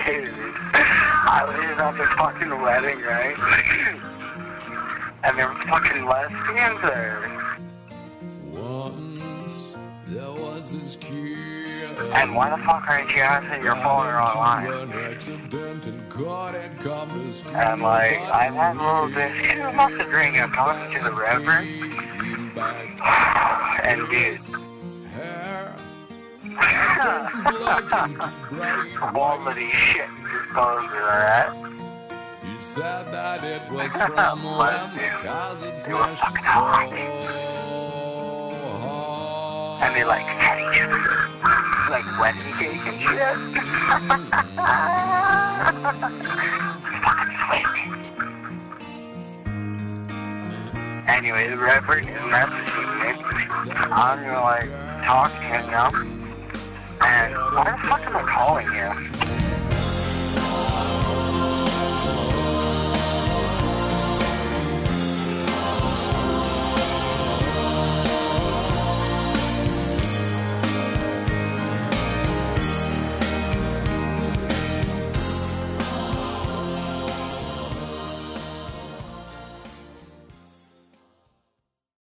Dude, I was at this fucking wedding, right? And there were fucking lesbians there. Once there was this kid. And why the fuck aren't you answering your phone or online? And like, I've had a little bit too much to drink. I'm talking to the Reverend. And dude, quality shit your clothes are at. He said that it was from because it smashed so hard. And they like had each other like wedding cake and shit. Fucking sweet. Anyway, the Reverend is messaging me. I'm gonna like talk to him now. And why the fuck am I calling you?